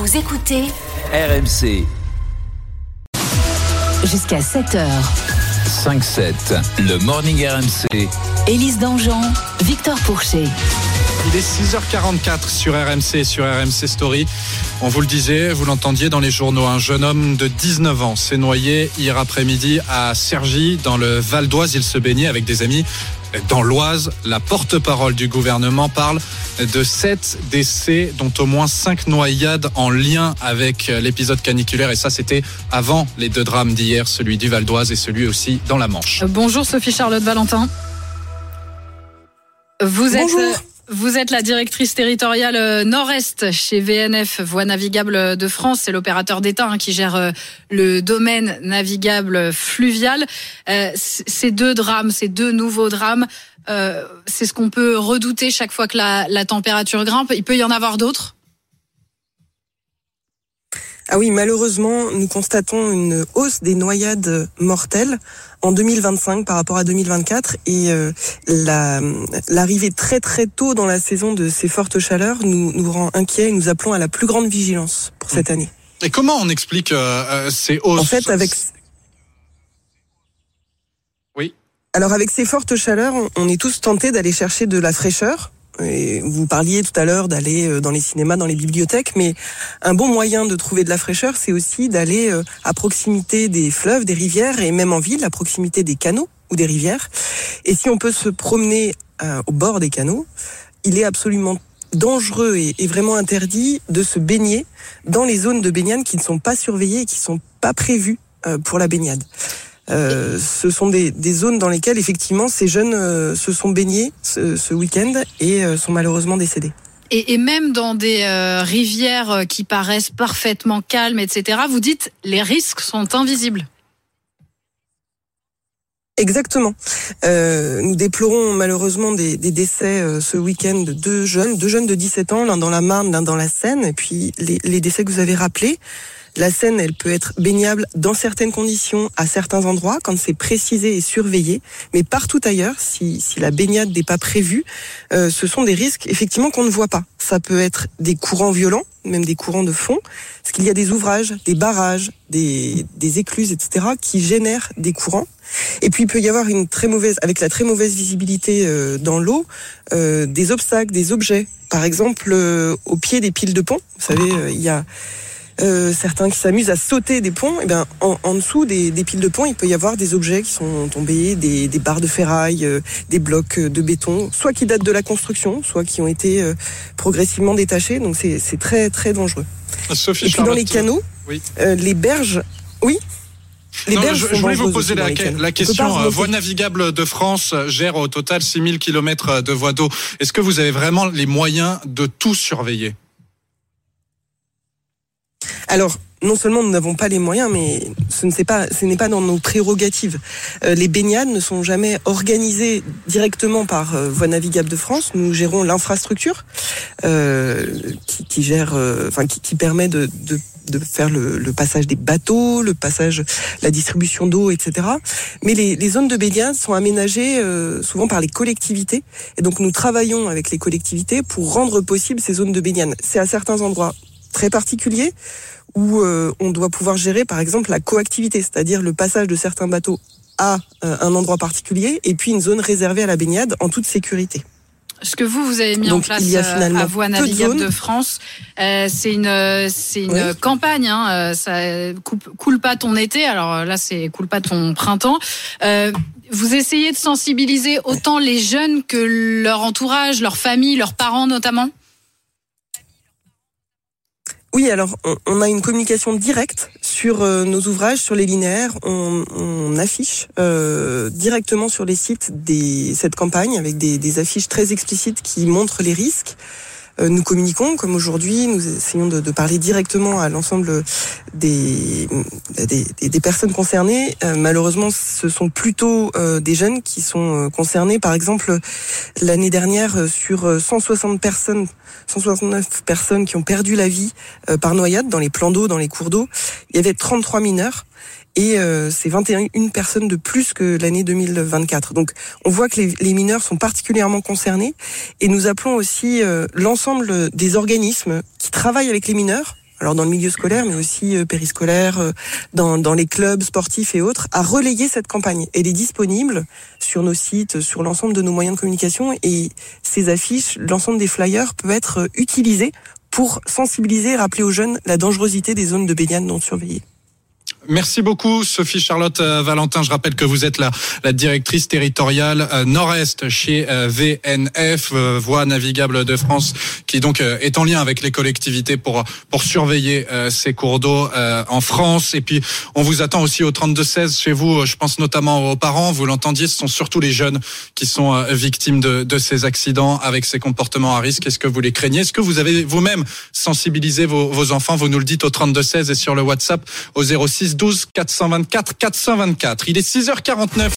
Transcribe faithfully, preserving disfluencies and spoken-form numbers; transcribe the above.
Vous écoutez R M C. Jusqu'à sept heures. cinq sept, le Morning R M C. Élise Dangean, Victor Pourchet. Il est six heures quarante-quatre sur R M C et sur R M C Story. On vous le disait, vous l'entendiez dans les journaux, un jeune homme de dix-neuf ans s'est noyé hier après-midi à Cergy, dans le Val d'Oise. Il se baignait avec des amis dans l'Oise. La porte-parole du gouvernement parle de sept décès, dont au moins cinq noyades en lien avec l'épisode caniculaire. Et ça, c'était avant les deux drames d'hier, celui du Val d'Oise et celui aussi dans la Manche. Bonjour Sophie-Charlotte Valentin. Vous Bonjour. êtes... Vous êtes la directrice territoriale Nord-Est chez V N F, Voies Navigables de France. C'est l'opérateur d'État hein, qui gère le domaine navigable fluvial. Euh, ces deux drames, ces deux nouveaux drames, euh, c'est ce qu'on peut redouter chaque fois que la, la température grimpe. Il peut y en avoir d'autres ? Ah oui, malheureusement, nous constatons une hausse des noyades mortelles en deux mille vingt-cinq par rapport à deux mille vingt-quatre et euh, la, l'arrivée très très tôt dans la saison de ces fortes chaleurs nous, nous rend inquiets et nous appelons à la plus grande vigilance pour cette année. Et comment on explique euh, ces hausses ? En fait, avec... Oui. Alors avec ces fortes chaleurs, on est tous tentés d'aller chercher de la fraîcheur. Et vous parliez tout à l'heure d'aller dans les cinémas, dans les bibliothèques, mais un bon moyen de trouver de la fraîcheur, c'est aussi d'aller à proximité des fleuves, des rivières, et même en ville, à proximité des canaux ou des rivières. Et si on peut se promener euh, au bord des canaux, il est absolument dangereux et, et vraiment interdit de se baigner dans les zones de baignade qui ne sont pas surveillées et qui ne sont pas prévues euh, pour la baignade. Euh, ce sont des, des zones dans lesquelles effectivement ces jeunes euh, se sont baignés ce, ce week-end et euh, sont malheureusement décédés. Et, et même dans des euh, rivières qui paraissent parfaitement calmes, et cetera, vous dites les risques sont invisibles. Exactement. Euh, nous déplorons malheureusement des, des décès euh, ce week-end de deux jeunes, deux jeunes de dix-sept ans, l'un dans la Marne, l'un dans la Seine, et puis les, les décès que vous avez rappelés. La Seine, elle peut être baignable dans certaines conditions, à certains endroits, quand c'est précisé et surveillé. Mais partout ailleurs, si, si la baignade n'est pas prévue, euh, ce sont des risques, effectivement, qu'on ne voit pas. Ça peut être des courants violents, même des courants de fond, parce qu'il y a des ouvrages, des barrages, des, des écluses, et cetera, qui génèrent des courants. Et puis, il peut y avoir une très mauvaise, avec la très mauvaise visibilité euh, dans l'eau, euh, des obstacles, des objets. Par exemple, euh, au pied des piles de pont, vous savez, euh, il y a... Euh, certains qui s'amusent à sauter des ponts, et bien en, en dessous des, des piles de pont, il peut y avoir des objets qui sont tombés, des, des barres de ferraille, euh, des blocs de béton, soit qui datent de la construction, soit qui ont été euh, progressivement détachés. Donc c'est, c'est très très dangereux. Sophie et puis Charlotte, dans les canaux, oui. euh, les berges, oui. Les non, berges je, sont je voulais vous dangereuses poser la, aussi la question. Voies Navigables de France gère au total six mille kilomètres de voies d'eau. Est-ce que vous avez vraiment les moyens de tout surveiller ? Alors, non seulement nous n'avons pas les moyens, mais ce, ne c'est pas, ce n'est pas dans nos prérogatives. Euh, les baignades ne sont jamais organisées directement par euh, Voies Navigables de France. Nous gérons l'infrastructure euh, qui, qui gère, euh, enfin qui, qui permet de, de, de faire le, le passage des bateaux, le passage, la distribution d'eau, et cetera. Mais les, les zones de baignade sont aménagées euh, souvent par les collectivités, et donc nous travaillons avec les collectivités pour rendre possible ces zones de baignade. C'est à certains endroits très particuliers où euh, on doit pouvoir gérer par exemple la coactivité, c'est-à-dire le passage de certains bateaux à euh, un endroit particulier et puis une zone réservée à la baignade en toute sécurité. Ce que vous, vous avez mis Donc, en place à Voies Navigables de, de France, euh, c'est une, c'est une oui. campagne, hein, ça coupe, coule pas ton été, alors là c'est coule pas ton printemps. Euh, vous essayez de sensibiliser autant les jeunes que leur entourage, leur famille, leurs parents notamment ? Oui, alors on, on a une communication directe sur euh, nos ouvrages, sur les linéaires. On, on affiche euh, directement sur les sites des, cette campagne avec des, des affiches très explicites qui montrent les risques. Euh, nous communiquons, comme aujourd'hui, nous essayons de, de parler directement à l'ensemble des, des, des personnes concernées. Euh, malheureusement, ce sont plutôt euh, des jeunes qui sont euh, concernés. Par exemple, l'année dernière, sur cent soixante personnes, cent soixante-neuf personnes qui ont perdu la vie euh, par noyade dans les plans d'eau, dans les cours d'eau, il y avait trente-trois mineurs. Et euh, c'est vingt et une personnes de plus que l'année deux mille vingt-quatre. Donc on voit que les, les mineurs sont particulièrement concernés et nous appelons aussi euh, l'ensemble des organismes qui travaillent avec les mineurs. alors dans le milieu scolaire, mais aussi euh, périscolaire, euh, dans, dans les clubs sportifs et autres, à relayer cette campagne. Elle est disponible sur nos sites, sur l'ensemble de nos moyens de communication, et ces affiches, l'ensemble des flyers peut être utilisé pour sensibiliser et rappeler aux jeunes la dangerosité des zones de baignade non surveillées. Merci beaucoup Sophie Charlotte euh, Valentin. Je rappelle que vous êtes la, la directrice territoriale euh, nord-est chez euh, V N F, euh, Voies Navigables de France, qui donc euh, est en lien avec les collectivités pour pour surveiller euh, ces cours d'eau euh, en France. Et puis on vous attend aussi au trente-deux seize chez vous. Je pense notamment aux parents. Vous l'entendiez, ce sont surtout les jeunes qui sont euh, victimes de, de ces accidents avec ces comportements à risque. Est-ce que vous les craignez? Est-ce que vous avez vous-même sensibilisé vos, vos enfants? Vous nous le dites au trente-deux seize et sur le WhatsApp au zéro six douze quatre cent vingt-quatre quatre cent vingt-quatre. Il est six heures quarante-neuf.